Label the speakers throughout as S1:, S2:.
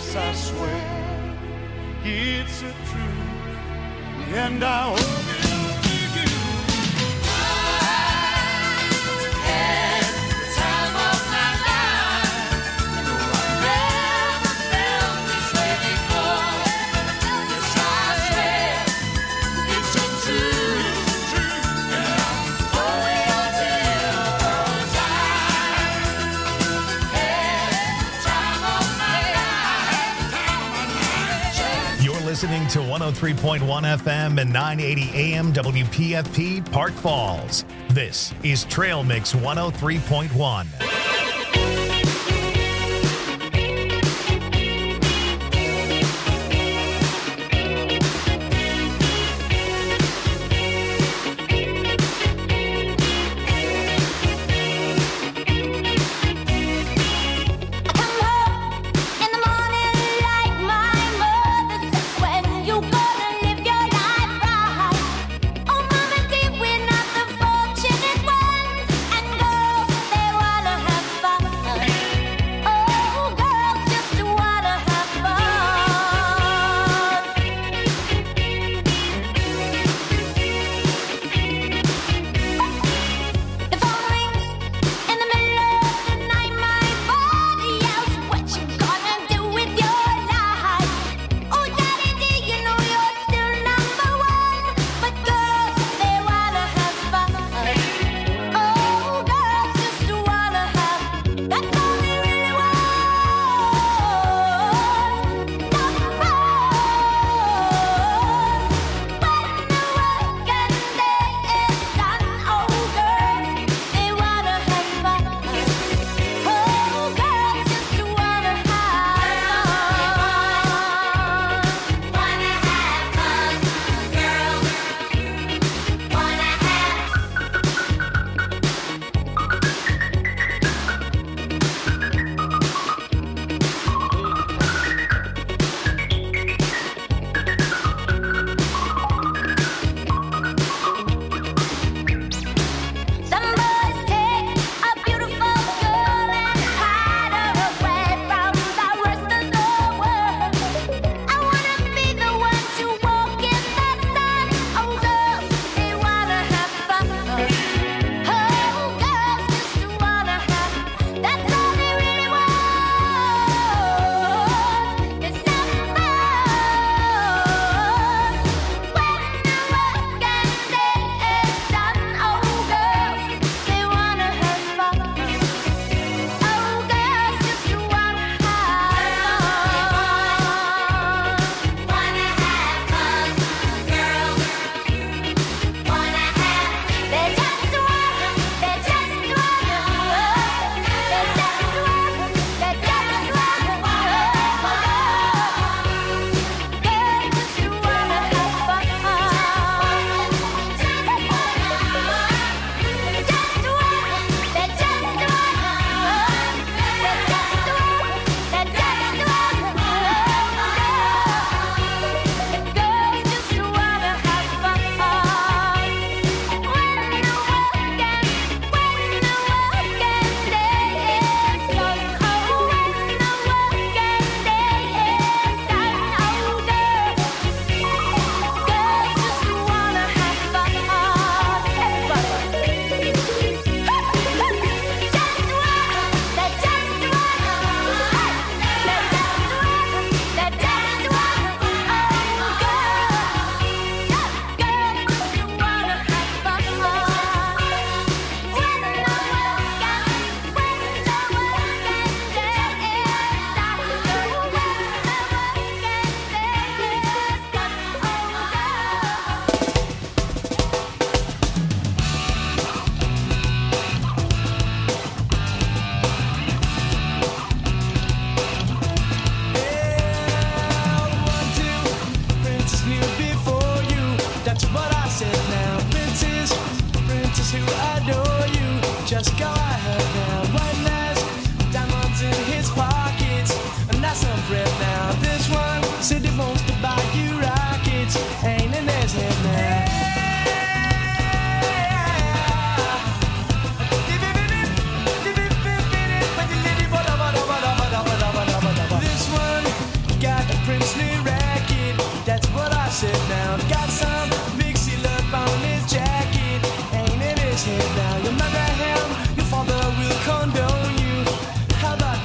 S1: Yes, I swear it's a truth, and I owe it all to you. I had the time of my life. No, I never felt this way before. Yes, I swear it's a truth, and I owe it all to you. 'Cause I had the time of my life.
S2: You're listening to 103.1 FM and 980 AM WPFP Park Falls. This is Trail Mix 103.1.
S3: Come home in the morning like my mother says, when you gonna live your life right. Oh, mama dear, we're not the fortunate ones, and girls, they wanna have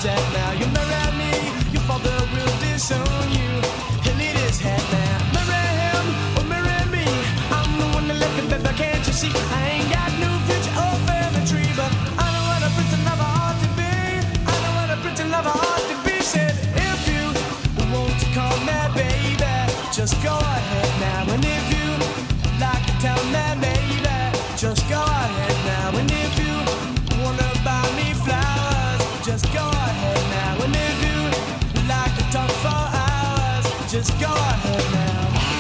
S4: that now. You marry me, your father will disown you. He'll eat his head now. Marry him or marry me. I'm the one that left him, baby, can't you see? I ain't got no future or family tree, but I know what a pretty lover ought to be. I know what a pretty lover ought to be. Said if you want to call me baby, just go ahead now. And if you like to tell me baby, just go ahead now. And if you wanna buy me flowers, just go ahead now. And if you like to talk for hours, just go ahead now.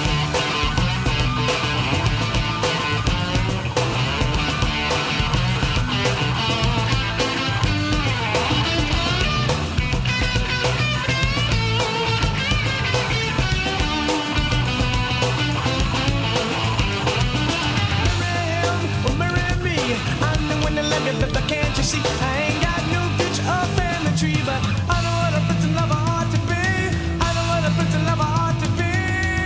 S4: But can't you see, I ain't got no future or family tree, but I know what a pretty lover ought to be. I know what a pretty lover ought to be.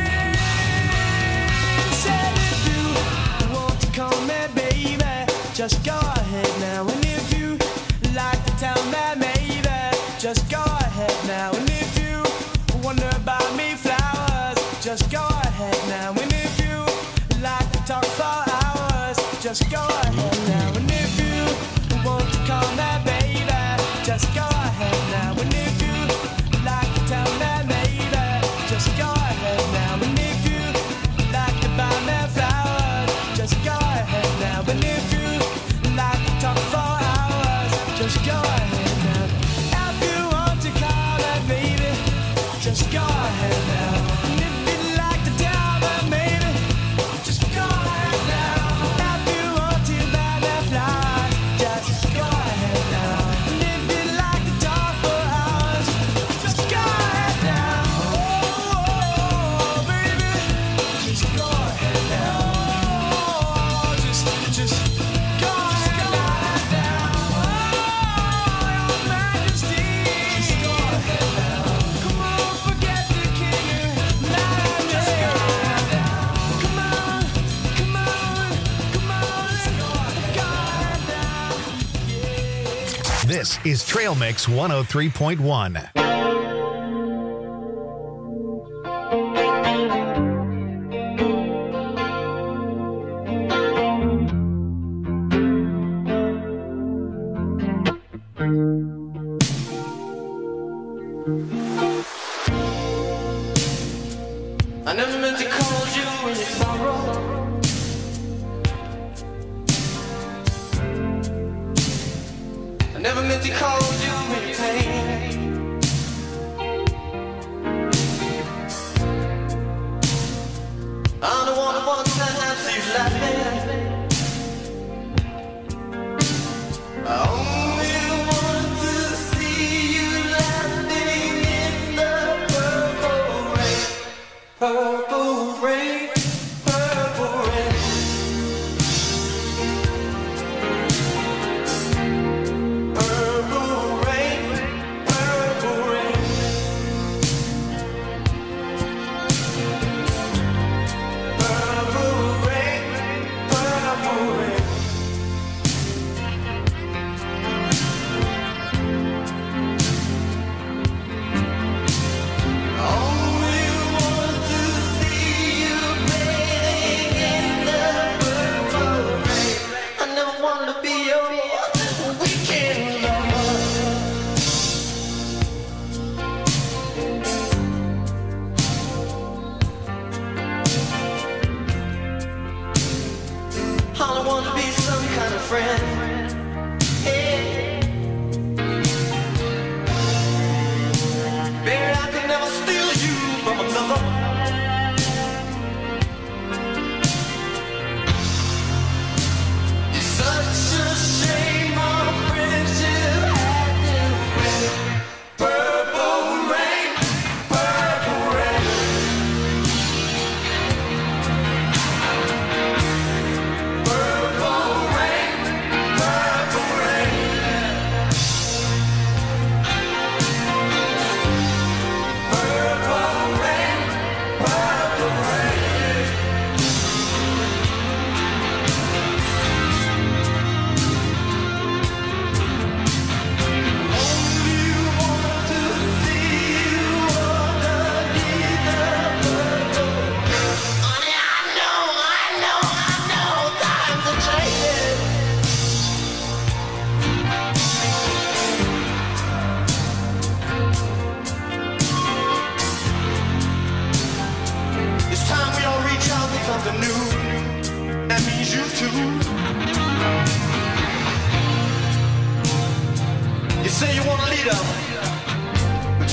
S4: Said if you want to call me baby, just go ahead now. And if you like to tell me maybe, just go ahead now. And if you wonder about me flowers, just go ahead now. And if you like to talk for hours, just go ahead now. And if you want to call me baby, just go ahead now. And if you like to tell me maybe, just go ahead now. And if you like to buy me flowers, just go ahead now. And if you like to talk for hours, just go ahead now. If you want to call me baby, just go ahead now. And if you like to tell me maybe, just go ahead now. If you want to buy me flowers, just go ahead now. And if you like to talk for hours, just go ahead now. Oh, baby, just go ahead now. Oh, just go ahead now. Oh, Your Majesty, just go ahead now. Come on, forget the king. Just go ahead now. Come on, come on, come on, let's go ahead now. Yeah.
S2: This is Trail Mix 103.1.
S4: I never meant to call you when you sorrow. I never meant to call you when you pain. I'm the one who wants to have you laughing. I only want to see you laughing in the purple rain. Purple rain, purple rain. Purple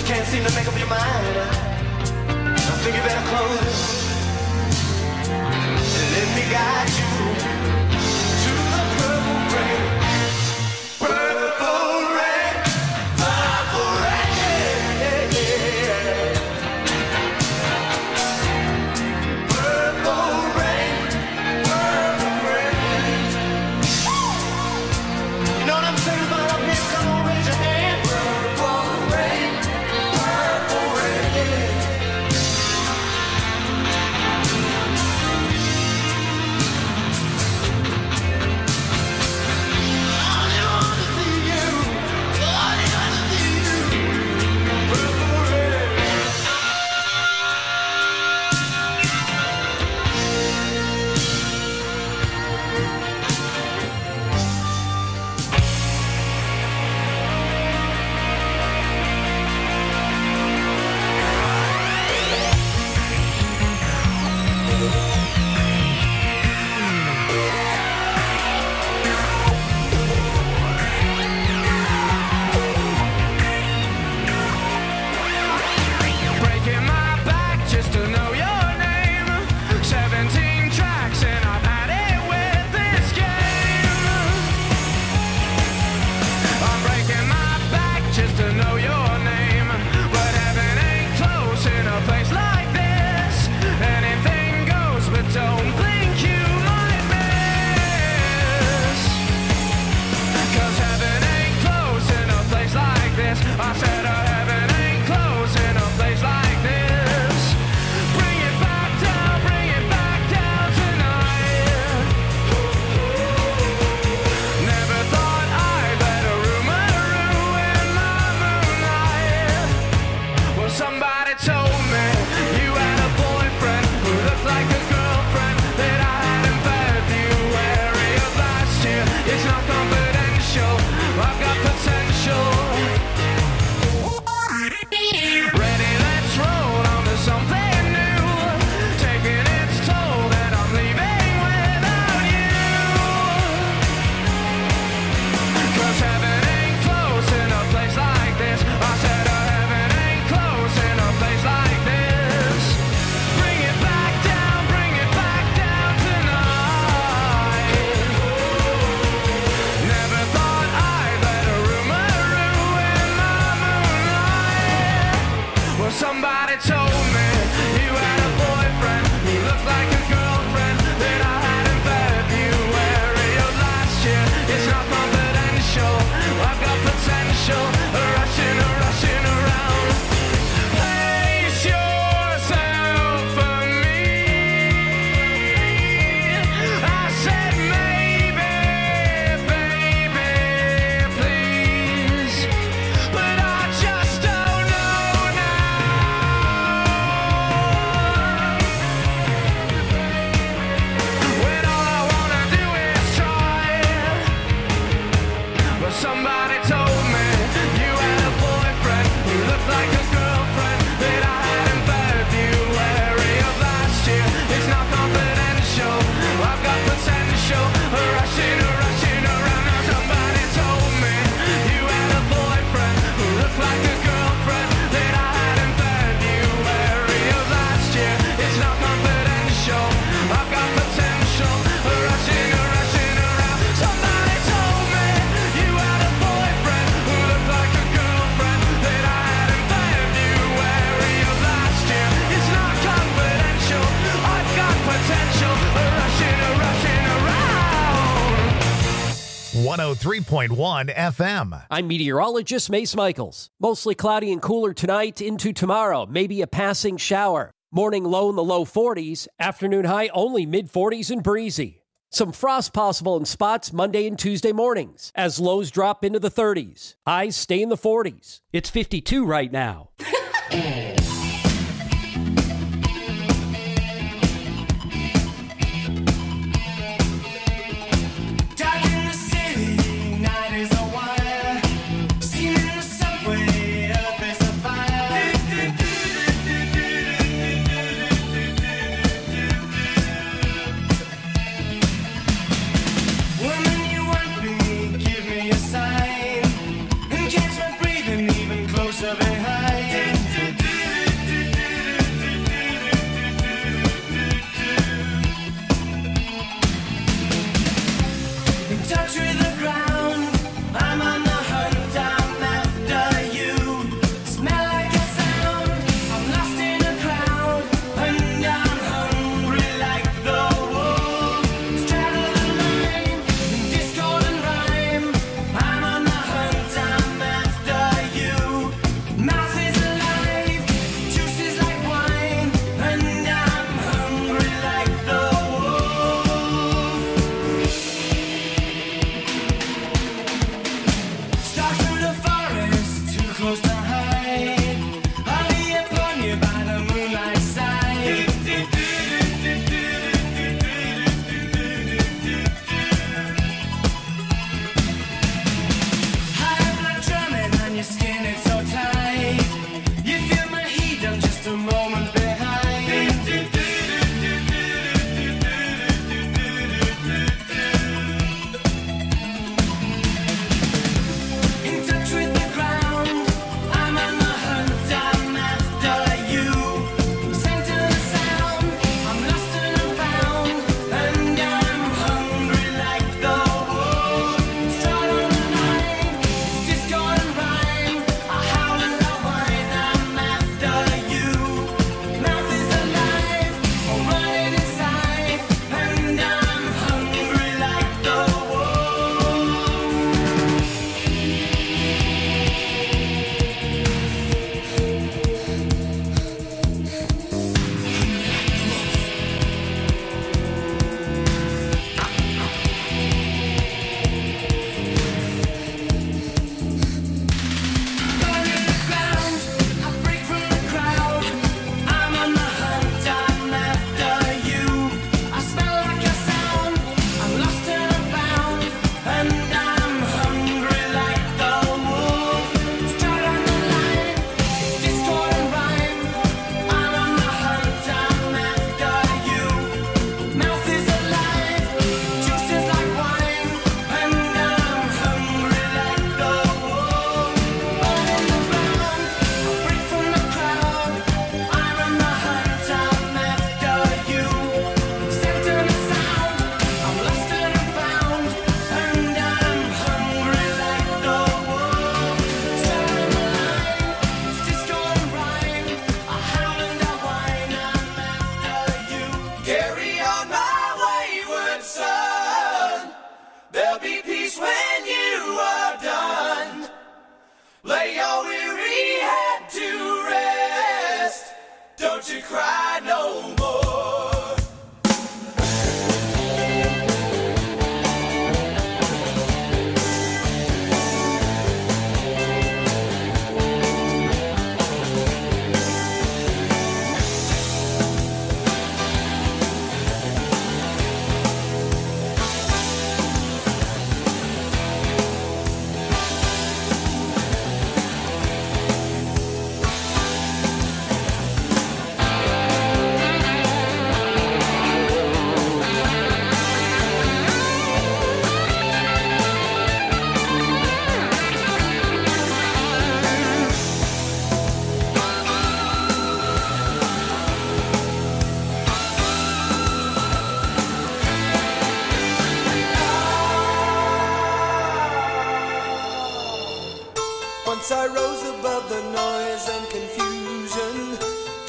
S4: you can't seem to make up your mind, I think you better close it and let me guide you to the purple rain. Purple rain, purple rain, yeah, yeah. Purple rain, purple rain. You know what I'm saying about up here? Come on, raise your hand. Purple rain, purple rain. Breaking my back just to know your name. 17 tracks and I've had it with this game. I'm breaking my back just to know your name. But heaven ain't close in a place like this. Anything goes, but don't think you might miss. 'Cause heaven ain't close in a place like this. I said heaven ain't close in a place like this. Bring it back down tonight. Never thought I'd let a rumor ruin my moonlight. Well, somebody told me you had a boyfriend who looked like a girlfriend that I had in February of last year. It's not confidential, I've got potential. Ready, let's roll on to something new. Taking its toll that I'm leaving without you. 'Cause heaven ain't close in a place like this. I said heaven ain't close in a place like this. Bring it back down tonight. Never thought I'd let a rumor ruin my moonlight. Well, somebody told me you had a boyfriend who looked like a girlfriend that I had in February of last year. It's not confidential, I've got potential. Rushing around. Place yourself for me. I said maybe, baby, please. But I just don't know now. When all I wanna do is try. But somebody told me you had a boyfriend who looked like a girlfriend that I had in February of last year. It's not confidential, I've got potential. Rushing around. Now somebody told me you had a boyfriend who looked like a girlfriend that I had in February of last year. It's not confidential, I've got potential. Rushing around. Somebody told me you had a boyfriend who looked like a girlfriend that I had in February of last year. It's not confidential, I've got potential. Rushing around.
S2: 103.1 FM.
S5: I'm meteorologist Mace Michaels. Mostly cloudy and cooler tonight into tomorrow. Maybe a passing shower. Morning low in the low 40s. Afternoon high only mid-40s and breezy. Some frost possible in spots Monday and Tuesday mornings as lows drop into the 30s. Highs stay in the 40s. It's 52 right now.
S4: Dark in the city, night is a wire. Steam in the subway, earth is a fire. Woman, you want me, give me a sign. And catch my breathing even closer behind.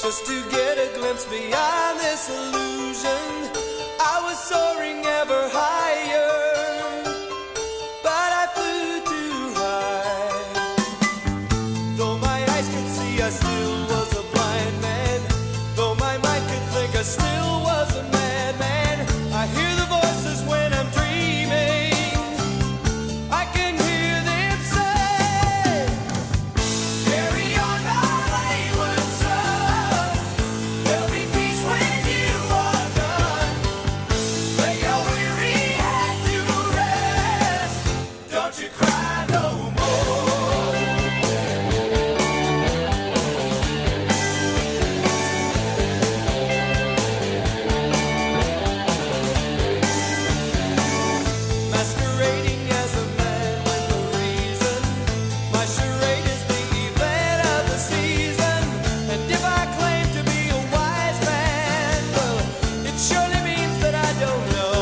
S4: just to get a glimpse beyond this illusion. I was soaring ever higher, but I flew too high. Though my eyes could see, I still was a blind man. Though my mind could think, I still was a madman. I hear the voices when I'm dreaming. I can hear them say, carry on my wayward son. There'll be peace when you are done. Lay your weary head to rest. Don't you cry no more. Masquerading as a man with a reason. My charade is the event of the season. And if I claim to be a wise man, well, it surely means that I don't know.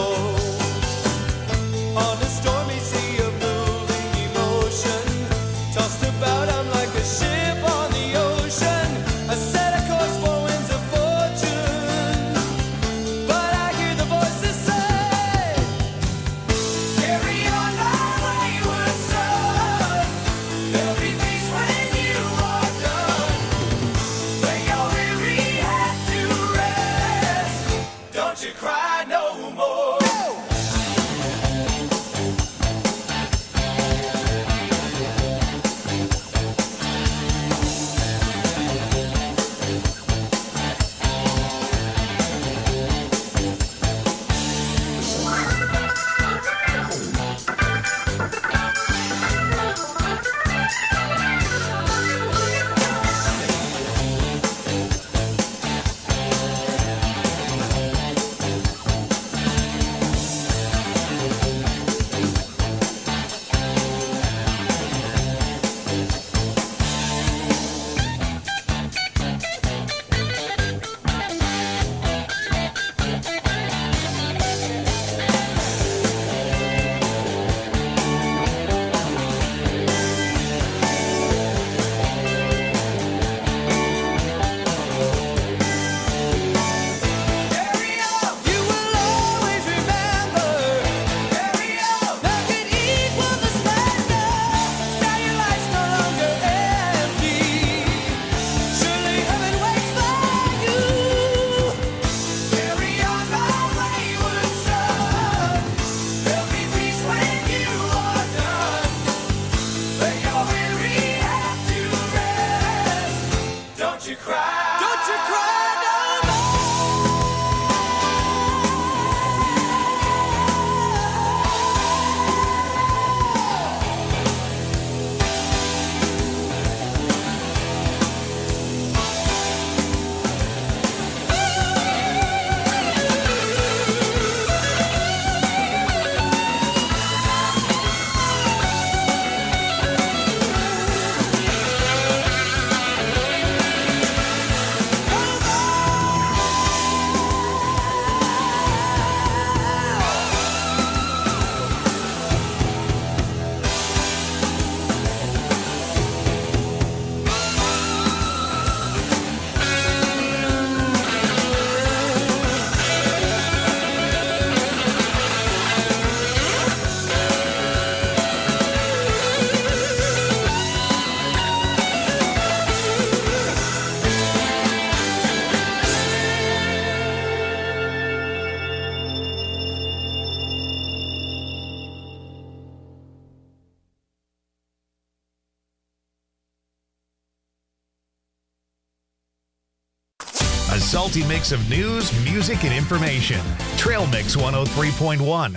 S4: On a stormy sea of moving emotion, tossed about, I'm like a ship on the ocean. I set a course for winds of fortune, but I hear the voices say, carry on my wayward son. There'll be peace when you are done. Lay your weary head to rest. Don't you cry no more. Carry on, you will always remember. Carry on, nothing equals the splendor. Now your life's no longer empty. Surely heaven waits for you. Carry on, my wayward son. There'll be peace when you are done. Lay your weary head to rest. Don't you cry. Don't you cry no more.
S2: A salty mix of news, music, and information. Trail Mix 103.1.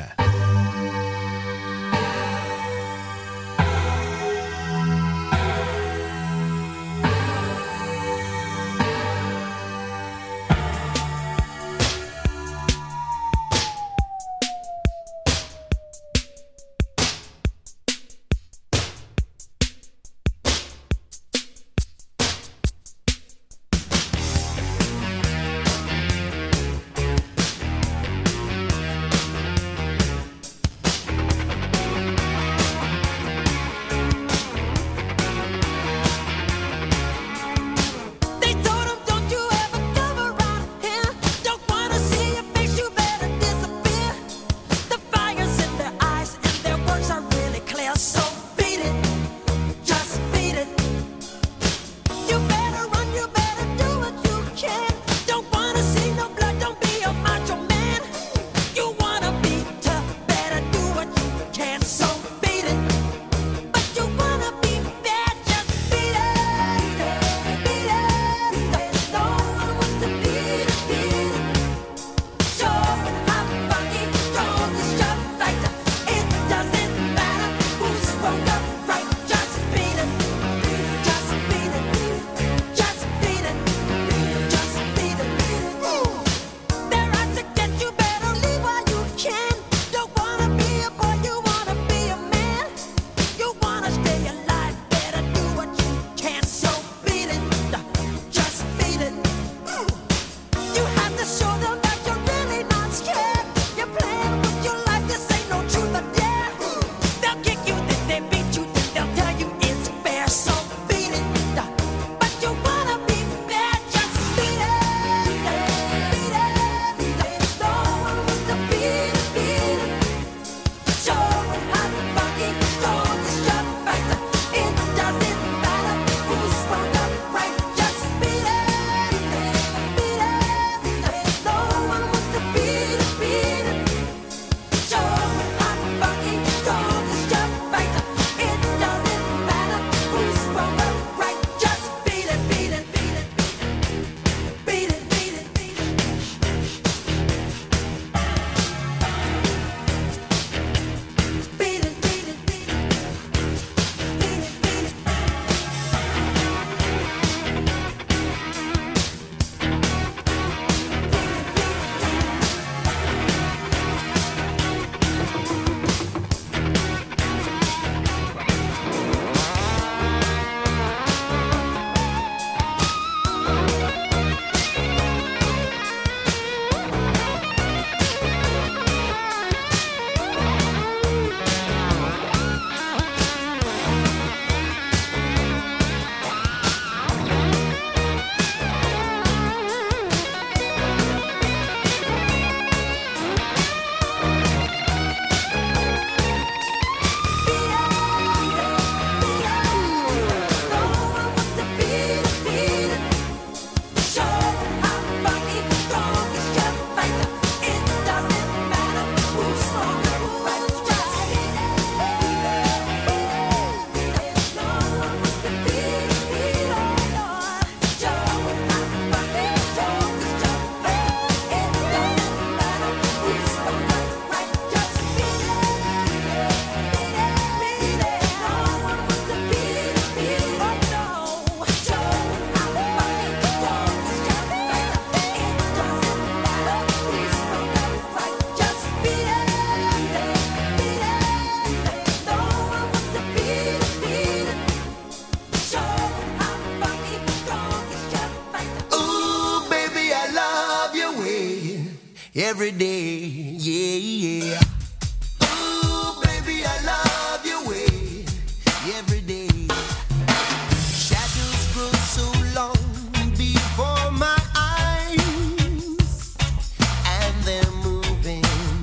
S6: every day, yeah. Ooh, baby, I love your way every day. Shadows grow so long before my eyes, and they're moving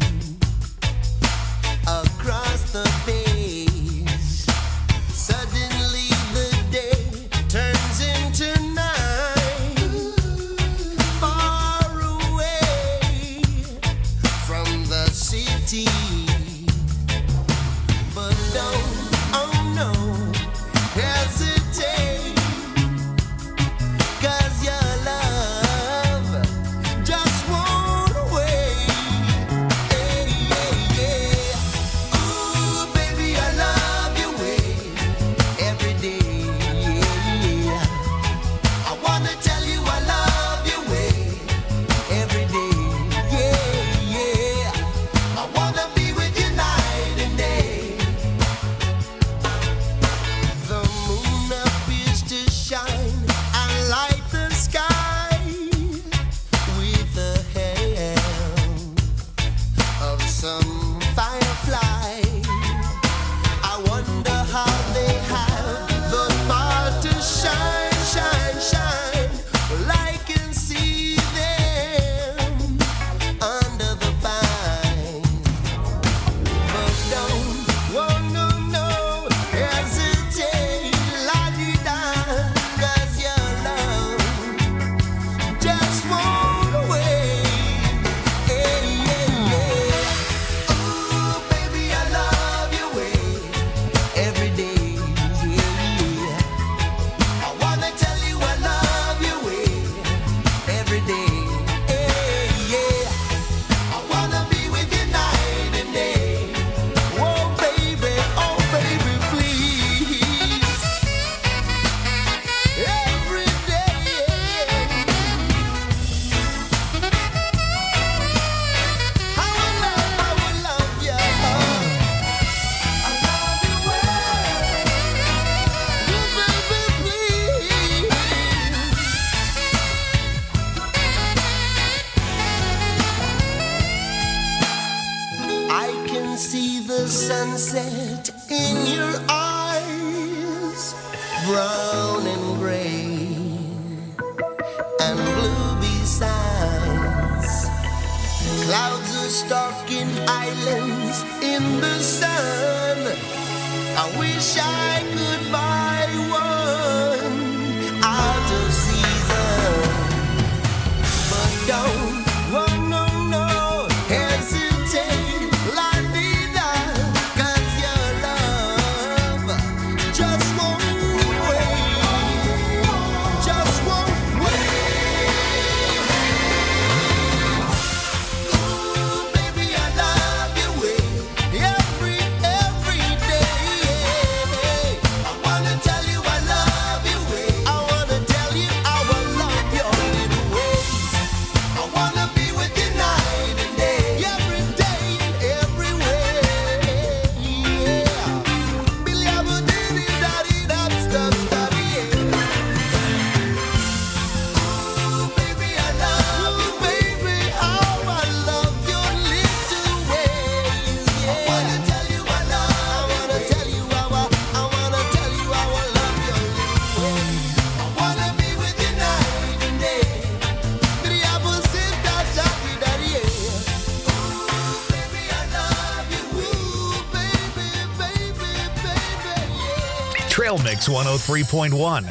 S6: across the page. Suddenly the day turns into night, far away from the city. But don't, oh no, hesitate, 'cause your love just won't wait. Hey, yeah, yeah. Ooh, baby, I love your way every day, yeah. I wanna tell you I love your way every day, yeah, yeah. I wanna be with you night and day. The moon appears to shine and light the sky with the help of some firefly. I wonder how they have the power to shine, shine, shine. Well, I can see them under the pine. But don't, oh no, no, hesitate, la-di-da, 'cause your love just won't wait. Hey, yeah, yeah. Ooh, baby, I love your way every day, yeah. I wanna tell you I love your way every day, hey, yeah. I wanna be with you night and day. Oh baby, please. Every day. I will love you. I love you well. Oh baby, please. I can see the sunset in your eyes, brown and gray and blue besides. Clouds are stalking islands in the sun. I wish I could buy one out of season. But don't, oh no, no, hesitate, la-di-da, 'cause your love just won't wait, just won't wait. Ooh, baby, I love your way every day. I wanna tell you I love your way. I wanna tell you I will love your little ways. I wanna be with you night and day, every day and every way. Yeah. Billy, I will do-di-da-di-da-sta-sta-di, yeah. Ooh, baby, I love you, baby. Oh, I love your little ways. Yeah. I wanna tell you I love. I wanna tell you I will love your little ways. I wanna be with you night and day. Billy, I will sit-da-da-di-da-di, yeah. Ooh, baby, I love you. Ooh, baby, yeah.
S2: Trail Mix 103.1.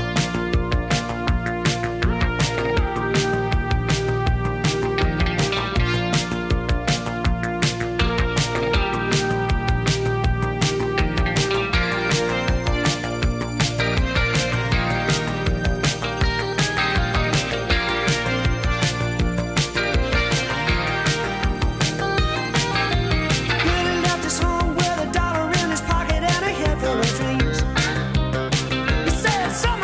S4: Really left his home with $1 in his pocket and a head full of dreams. He said, "Some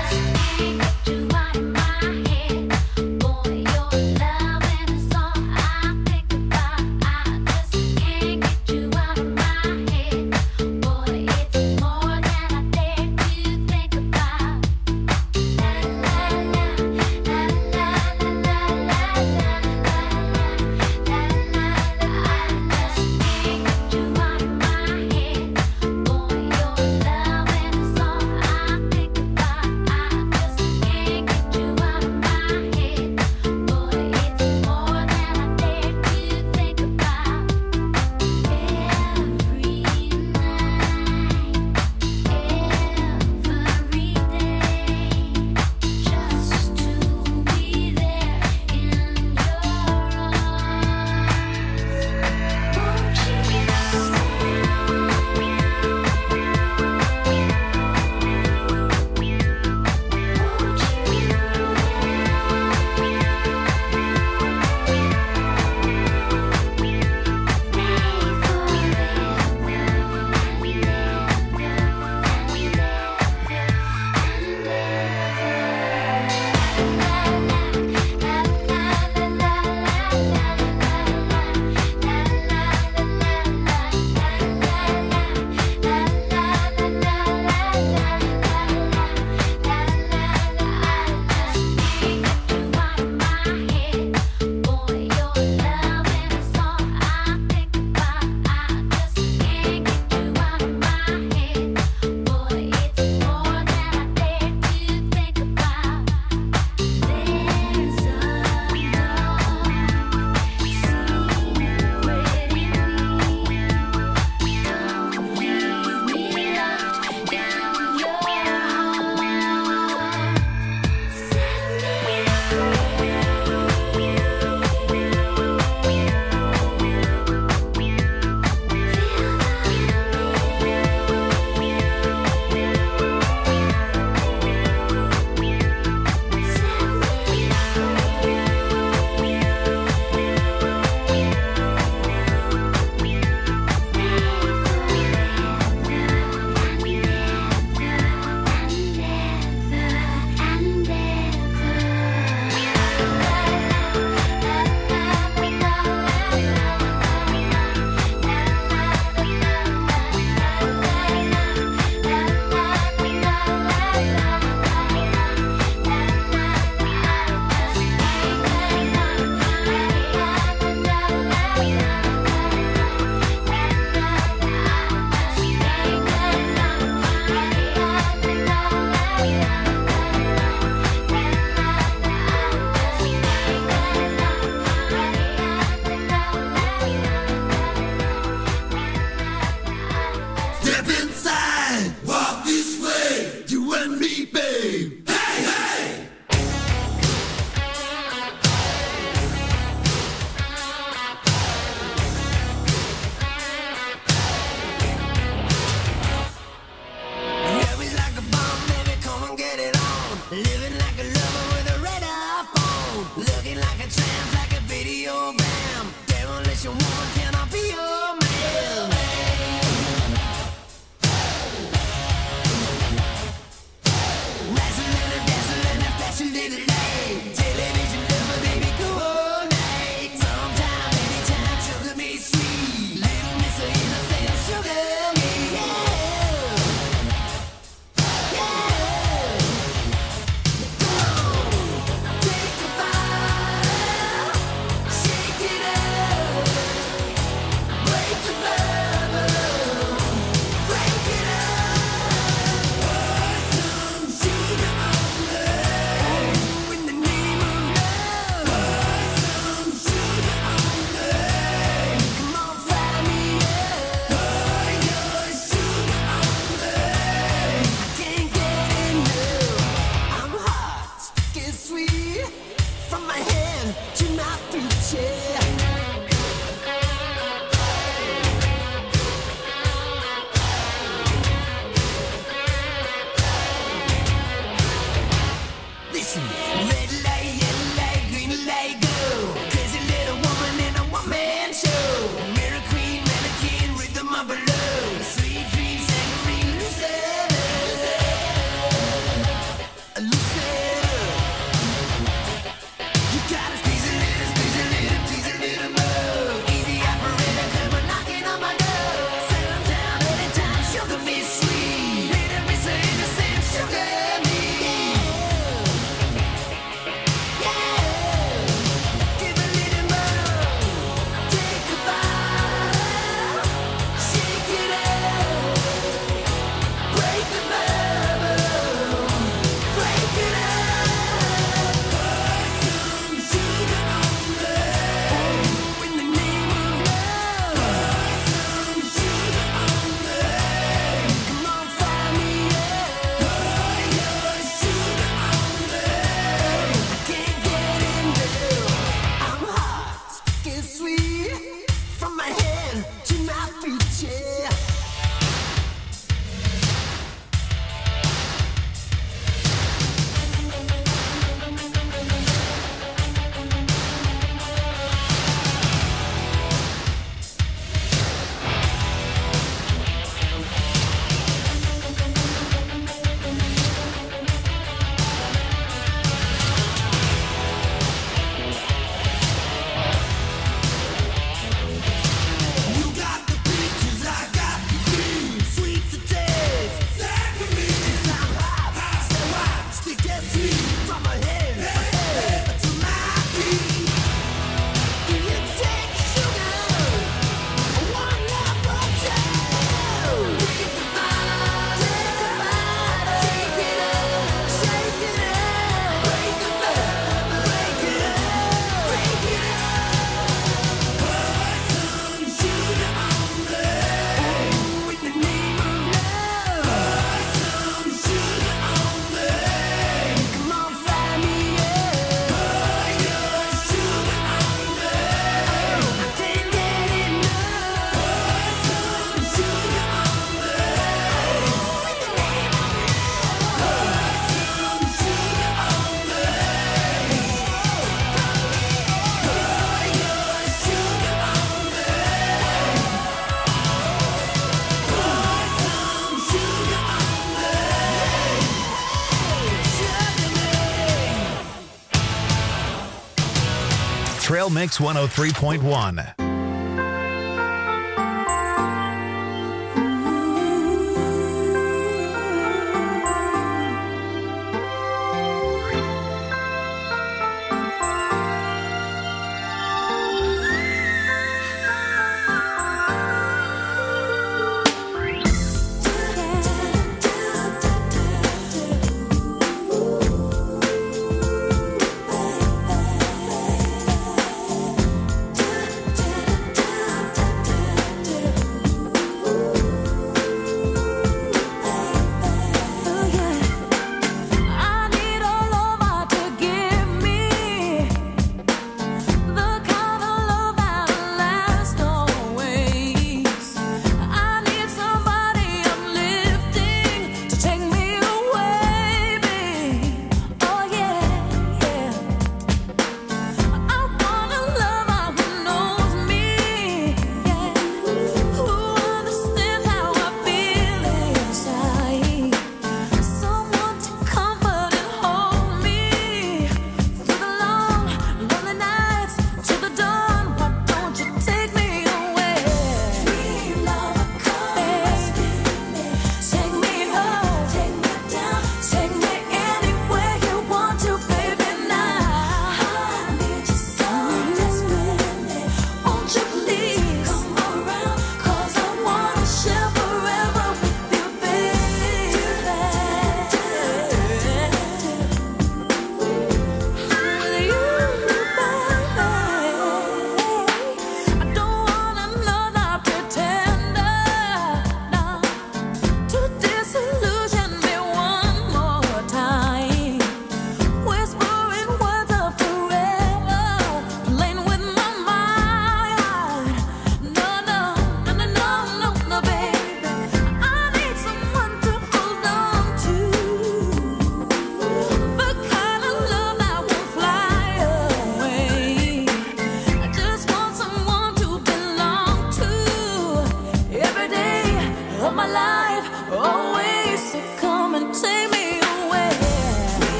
S2: Trail Mix 103.1.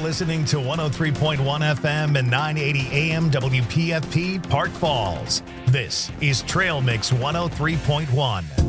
S2: listening to 103.1 FM and 980 AM WPFP Park Falls. This is Trail Mix 103.1.